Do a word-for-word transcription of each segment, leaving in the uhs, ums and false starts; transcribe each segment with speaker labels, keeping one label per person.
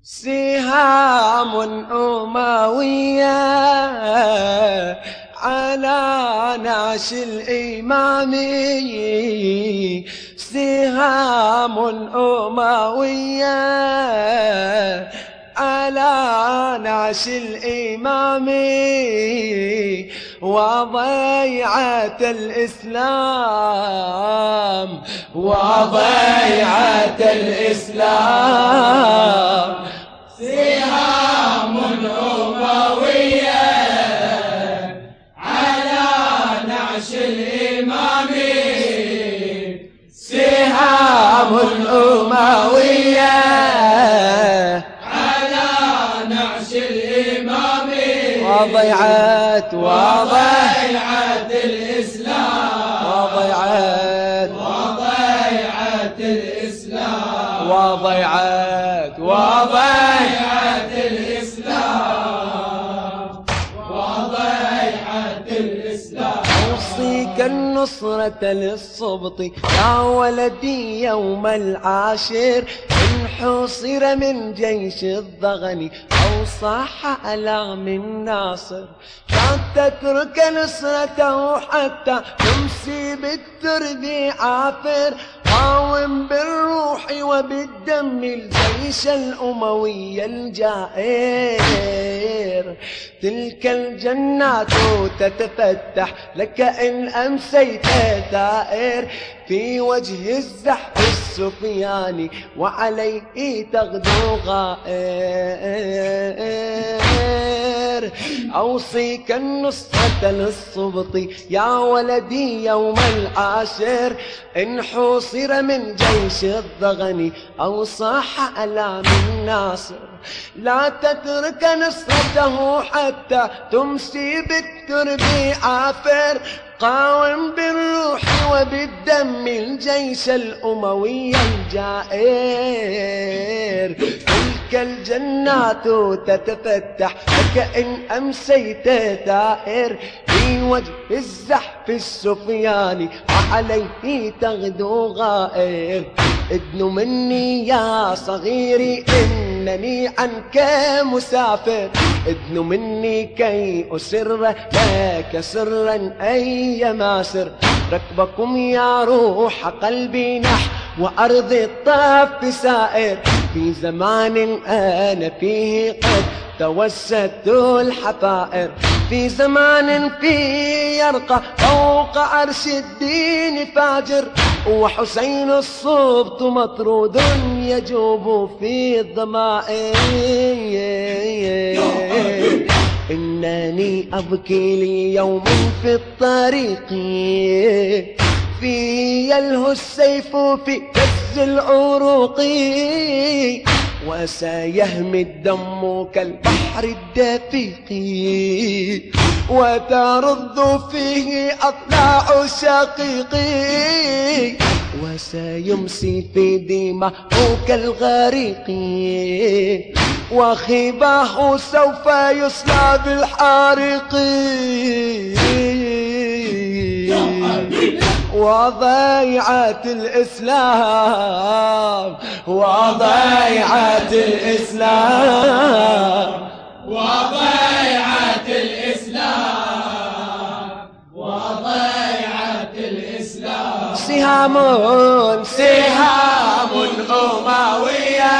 Speaker 1: سهام أموية على نعش الإمامي، سهام أموية على نعش الإمامي، وضيعة الإسلام وضيعة الإسلام.
Speaker 2: سهام أموية على نعش الإمامي،
Speaker 1: سهام أموية
Speaker 2: على نعش الإمامي،
Speaker 1: وضيعة
Speaker 2: وضيعة الإسلام،
Speaker 1: وضيعة
Speaker 2: وضيعة الإسلام،
Speaker 1: وضيعة
Speaker 2: وضيعة الإسلام، وضيعة الإسلام.
Speaker 1: أوصيك النصرة للصبط يا ولدي يوم العاشر، إن حصر من جيش الضغن أو صاح على من ناصر، لا تترك نصرته حتى تمسي بالترب عافر، قاوم بالروح وبالدم الجيش الأموي الجائر، تلك الجنات تتفتح لك إن أمسيت ثائر، في وجه الزحف السفياني وعليه تغدو غائر. أوصيك النصرة للصبط يا ولدي يوم العاشر، إن حوصر من جيش الضغن أو صاح على من ناصر، لا تترك نصرته حتى تمسي بالترب عافر، قاوم بالروح وبالدم الجيش الأموي الجائر، تلك الجنات تتفتح لك إن أمسيت ثائر، في وجه الزحف السفياني وعليه تغدو غائر. ادن مني يا صغيري إنني عنك مسافر، ادن مني كي أسر لك سرا أي ماسر، ركبكم يا روح قلبي نحو وأرض الطف سائر، في زمان أنا فيه قد توسدت الحفائر، في زمان فيه يرقى فوق عرش الدين فاجر، وحسين الصبط مطرود يجوب في الضمائر. إنني أبكي لي يوم في الطريق، في يلهو السيف في كز العروق، وسيهمي الدم كالبحر الدفيق، وترض فيه أطلاع شقيقي، وسيمسي في دماء كالغريق، وخباه سوف يصلى بالحارق. وضيعة الإسلام وضيعة الإسلام،
Speaker 2: وضيعة الإسلام، وضيعة الإسلام.
Speaker 1: سهام سهام أموية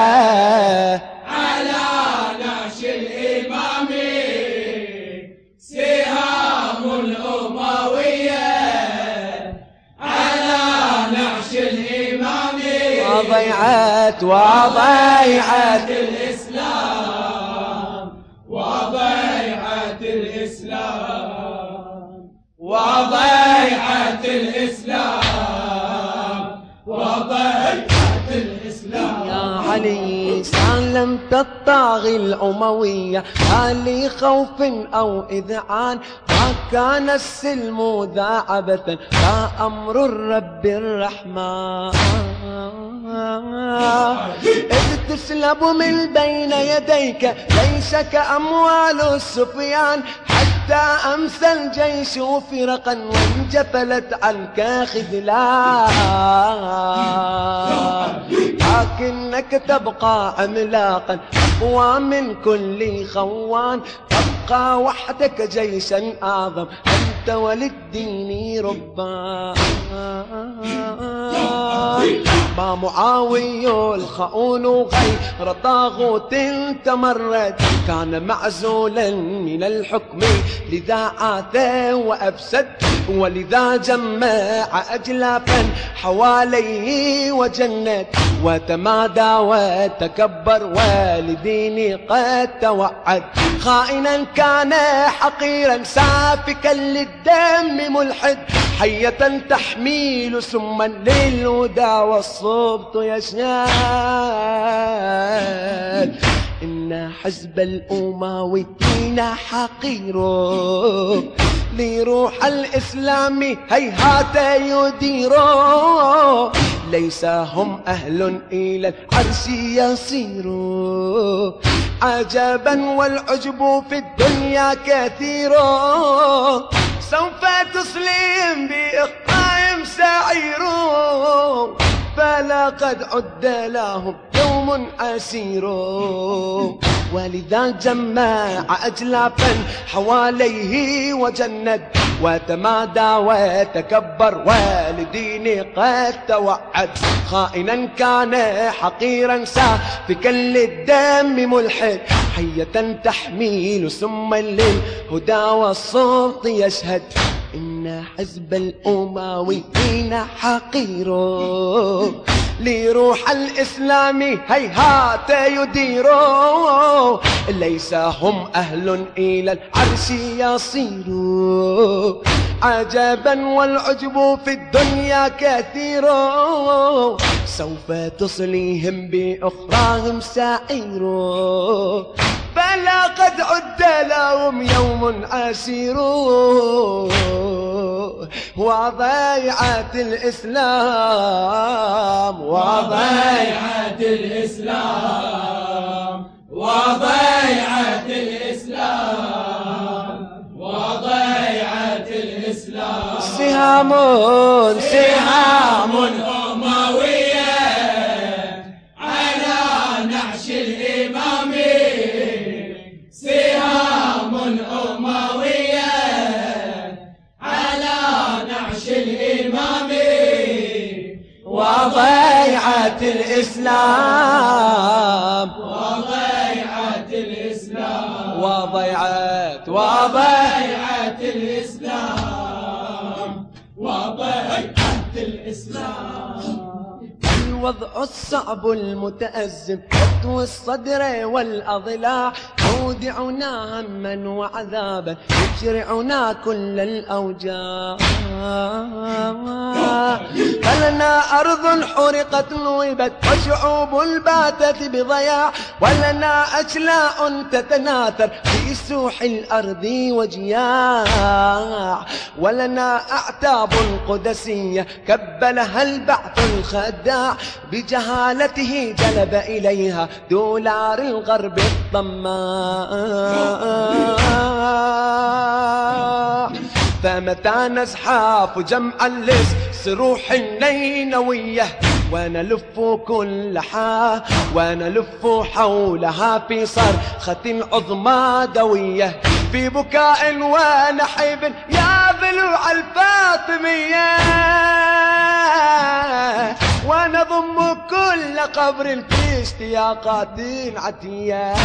Speaker 2: على نعش الإمامي، سهام أموية على نعش الإمامي،
Speaker 1: وضيعة وضيعة
Speaker 2: الإسلام، وضيعة الإسلام، وضيعة الإسلام، وضيعة الإسلام.
Speaker 1: يا علي سالمت الطاغي الأموية، هل خوف أو إذعان، ما كان السلم ذا عبثا، لا أمر الرب الرحمن، إذ تسلب من بين يديك ليس كأموال السفيان، حتى أمسى الجيش فرقا وانجفلت عنك خذلان، لكنك تبقى عملاقا أقوى من كل خوان، تبقى وحدك جيشا أعظم أنت وللدين ربان. ما معاوي الخؤون غير طاغوت تمرد، كان معزولا من الحكم لذا عاثى وأفسد، ولذا جمع أجلافا حواليه وجند، وتمادى وتكبر ولديني قد توعد. خائنا كان حقيرا سافكا للدم ملحد، حية تحميل سما للهدى والصبط يشهد. إن حزب الأمويين حقير لروح الإسلام هيهات يدير، ليس هم أهل إلى العرش يصير. عجبا والعجب في الدنيا كثير، سوف تسلم بإخطائهم سعير، فلا قد عد لهم يوم عسير. ولذا جمع أجلافا حواليه وجند، وتمادى وتكبر ولديني قد توعد. خائنا كان حقيرا سافكا للدم ملحد، حية تحميل سما للهدى والصوت يشهد. إن حزب الأمويين حقير لروح الإسلام هيهات يدير، ليس هم أهل إلى العرش يصير. عجبا والعجب في الدنيا كثير، سوف تصليهم بأخراهم سعير، فلا قد عد لهم يوم عسير. وضيعة الإسلام
Speaker 2: وضيعة الإسلام وضيعة الإسلام وضيعة الإسلام،
Speaker 1: سهام
Speaker 2: سهام أموية على نعش الإمام، سهام أموية على نعش الإمام.
Speaker 1: وضيعة الإسلام
Speaker 2: وضيعة الإسلام
Speaker 1: وضيعة
Speaker 2: وضيعة الإسلام وضيعة الإسلام.
Speaker 1: الوضع الصعب المتأزم، كتو الصدر والأضلاع، يودعنا هما وعذابا، يشرعنا كل الأوجاع. فلنا أرض حرقت نوبت، وشعوب باتت بضياع، ولنا أشلاء تتناثر في سوح الأرض وجياع، ولنا أعتاب قدسية كبلها البعث الخداع، بجهالته جلب إليها دولار الغرب الطماع. فمتى نزحف جمعا للصروح النينوية، ونلف كلها ونلف حولها في صرخة عظمى دوية، في بكاء ونحيب يا ضلوع الفاطمية، ونضم كل قبر في اشتياقات عتية،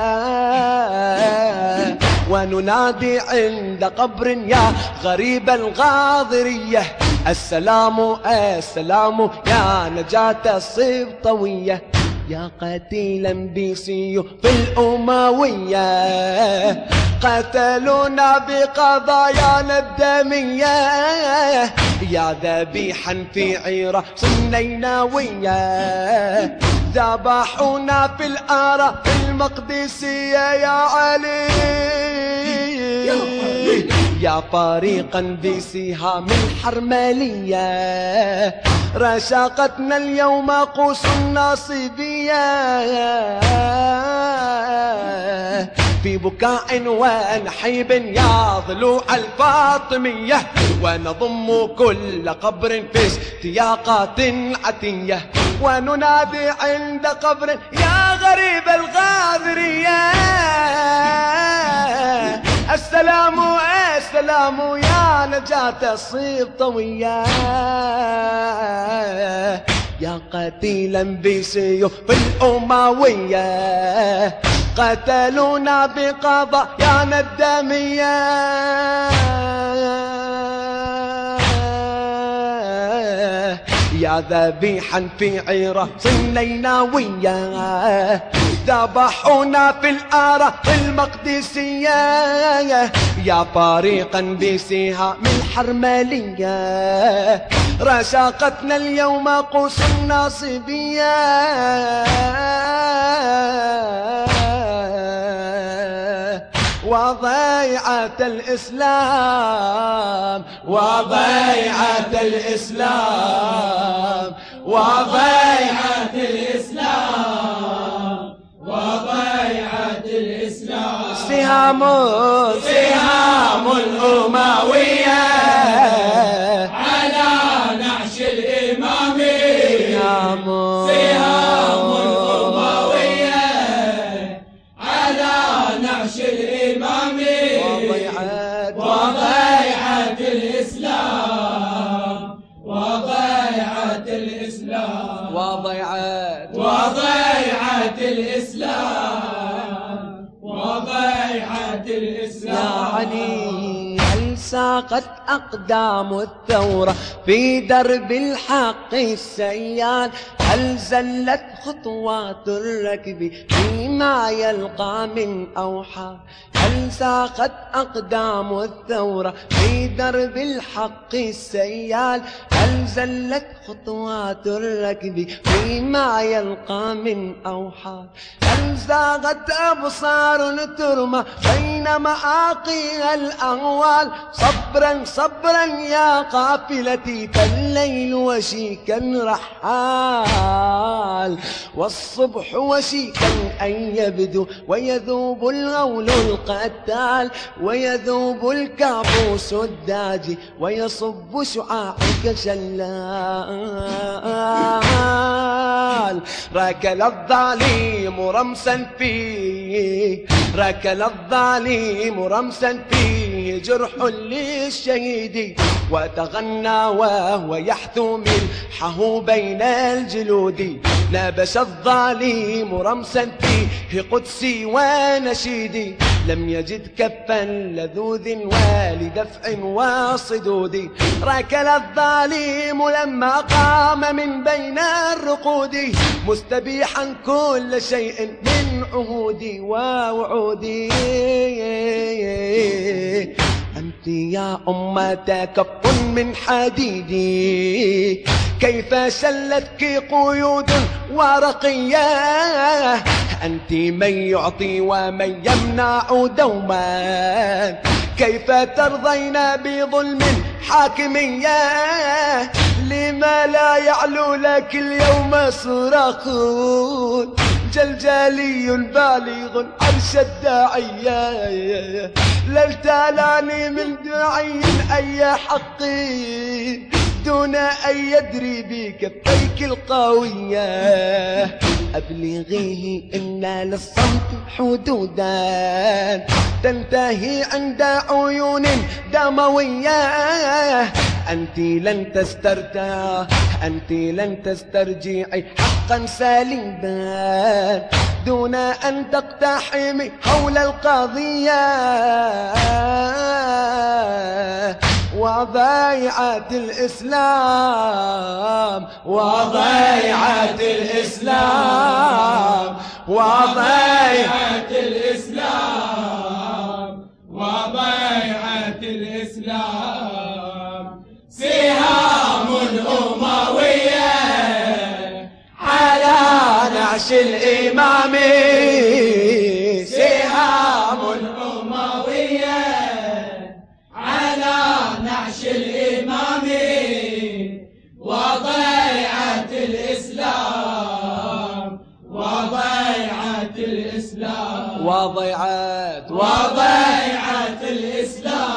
Speaker 1: وننادي عند قبر يا غريب الغاضرية، السلام السلام يا نجاة السبطوية، يا قتيلا بسيوف الأموية، قتلونا بقضايانا الدمية، يا ذبيحا في عيرة نينوية، ذبحونا في الآراء المقدسية يا علي، يا فريقا بسهام الحرملية، رشاقتنا اليوم قوس الناصبية، في بكاء ونحيب يا ضلوع الفاطمية، ونضم كل قبر في اشتياقات عتية، وننادي عند قبر يا غريب الغاذرية السلام السلام يا نجاة الصيف طوية يا قتيلا بسيوف الأموية قتلونا بقضايانا الدمية يا ذبيحا في عيرة نيناوية ذبحونا في الآراء المقدسية يا طريقا بسهام الحرملية رشاقتنا اليوم قوس الناصبية وضيعة الإسلام وضيعة الإسلام
Speaker 2: وضيعة الإسلام وضيعة الإسلام
Speaker 1: سهام
Speaker 2: سهام الأموية على نعش الإمام
Speaker 1: سهام
Speaker 2: سهام الأموية على نعش الإمام
Speaker 1: وضيعة
Speaker 2: وضيعة الإسلام وضيعة الإسلام
Speaker 1: وضيعة
Speaker 2: وضيعة الإسلام وضيعة الإسلام
Speaker 1: يا علي هل ساقت أقدام الثورة في درب الحق السيال هل زلت خطوات الركب فيما يلقى من أوحال هل ساقت أقدام الثورة في درب الحق السيال هل زلت خطوات الركب فيما يلقى من أوحال هل زاغت أبصار ترمى بين مآقي الأهوال صبرا صبرا يا قافلتي فالليل وشيكا رحال والصبح وشيكا أن يبدو ويذوب الغول القتال ويذوب الكابوس الداجي ويصب شعاعك شلال ركل الظالم رمسا فيه ركل الظالم رمسا فيه جرح للشهيد وتغنى وهو يحثو ملحه بين الجلود لبس الظالم رمسا فيه قدسي ونشيدي لم يجد كفا لذوذ ولدفع وصدود ركل الظالم لما قام من بين الرقود مستبيحا كل شيء من عهودي ووعودي أنت يا أمة كف من حديدي كيف شلتك قيود ورقية أنت من يعطي ومن يمنع دوما كيف ترضين بظلم حاكمية لما لا يعلو لك اليوم صراخون جلجالي بالغ عرش الداعية للتالاني من داعي أي حق دون أن يدري بكفيك القوية أبلغيه إن للصمت حدودا تنتهي عند عيون دموية أنت لن تسترتاح أنت لن تسترجعي حقا سليما دون أن تقتحمي حول القضية وضيعة الإسلام وضيعة الإسلام وضيعة
Speaker 2: الإسلام وضيعة الإسلام سهام أموية
Speaker 1: على نعش الإمام
Speaker 2: سهام أموية على نعش الإمام وضيعة الإسلام وضيعة الإسلام
Speaker 1: وضيعة
Speaker 2: وضيعة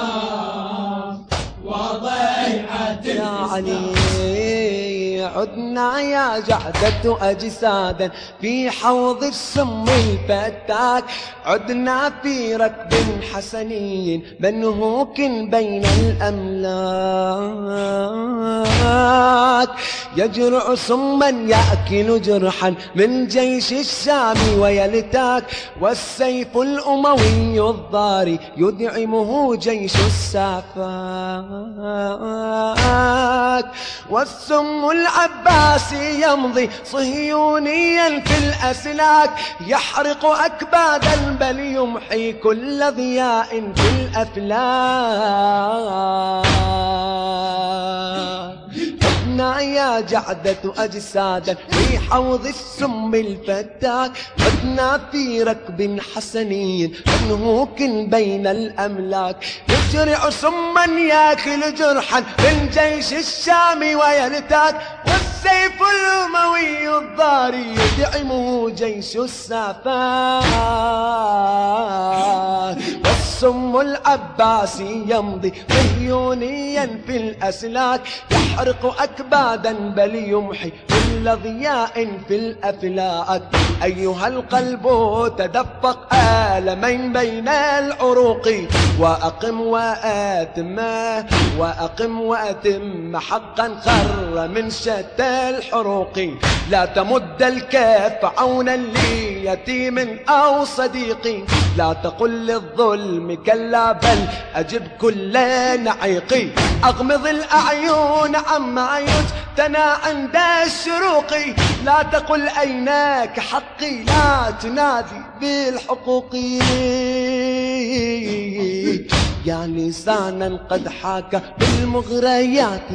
Speaker 2: الإسلام وضيعة
Speaker 1: يا
Speaker 2: الإسلام
Speaker 1: علي عدنا عدنا يا جعدة أجسادا في حوض السم الفتاك، عدنا في ركب حسني منهوك بين الأملاك، يجرع سما يأكل جرحا من جيش الشام ويلتاك، والسيف الأموي الضاري يدعمه جيش السافاك، والسم العباسي يمضي صهيونيا في الأسلاك، يحرق أكبادا بل يمحي كل ضياء في الأفلاك. عدنا يا جعدة أجسادا في حوض السم الفتاك، عدنا في ركب حسني منهوك بين الأملاك، يجرع سما ياكل جرحا من جيش الشام ويلتاك، والسيف الأموي الضاري يدعمه جيش السافاك، والسم العباسي يمضي صهيونيا في الأسلاك، يحرق أكبادا بل يمحي كل ضياء في الأفلاك. أيها القلب تدفق آلمين بين العروق، وأقم وأتم وأقم وأتم حقا خر من شتى الحروق، لا تمد الكف عونا ليتيم أو صديق، لا تقل للظلم كلا بل أجب كل نعيق، أغمض الأعين عما يجتنى عند الشروق، لا تقل أيناك حقي لا تنادي بالحقوق، يا لسانا قد حاك بالمغريات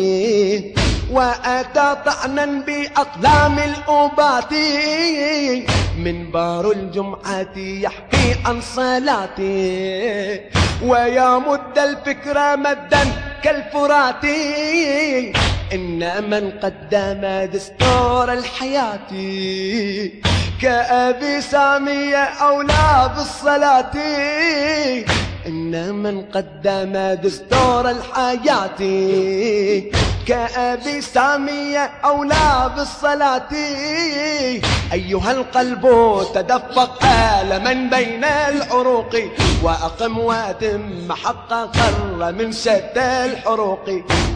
Speaker 1: وأتى طعنا بأقلام الأوبات، منبر الجمعة يحكي عن صلاتي ويمد الفكر مدا كالفرات، إن من قدم دستور الحياة كأبي سامية أولى بالصلاة، إن من قدم دستور الحياة كأبي سامية أولى بالصلاة. أيها القلب تدفق آلما بين العروق، وأقم وأتم حق خر من شتى الحروق،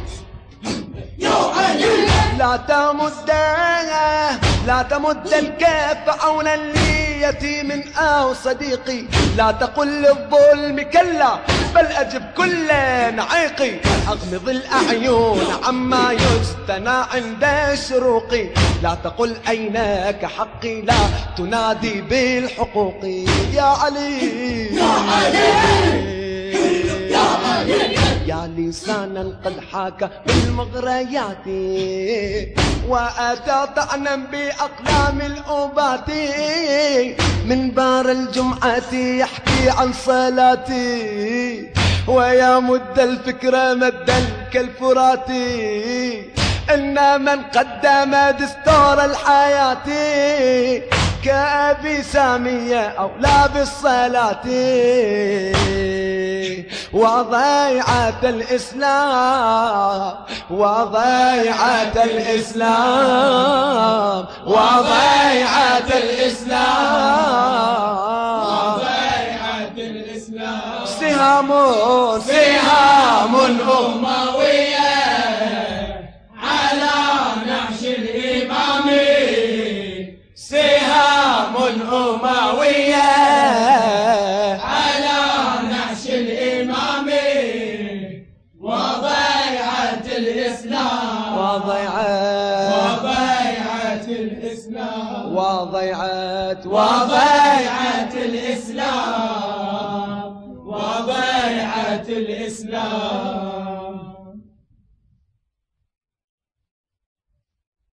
Speaker 1: لا تمد لا تمد الكف عونا ليتيم أو صديقي، لا تقل للظلم كلا بل أجب كل نعيق، أغمض الأعين عما يجتنى عند الشروق، لا تقل أيناك حقي لا تنادي بالحقوق، يا علي يا علي يا علي، يا لسانا قد حاك بالمغريات وأتى طعنا بأقلام الأوبات، منبر الجمعة يحكي عن صلاتي ويمد الفكر مدا كالفرات، إن من قدم دستور الحياة كأبي سامية أولى بالصلاة، وضيعة الإسلام وضيعة الإسلام وضيعة الإسلام
Speaker 2: وضيعة الإسلام،
Speaker 1: سهام سهام
Speaker 2: أموية على نعش الإمام،
Speaker 1: سهام أموية
Speaker 2: على نعش الإمام، وضيعة الإسلام
Speaker 1: وضيعة
Speaker 2: وضيعة الإسلام
Speaker 1: وضيعة
Speaker 2: وضيعة الإسلام وضيعة الإسلام.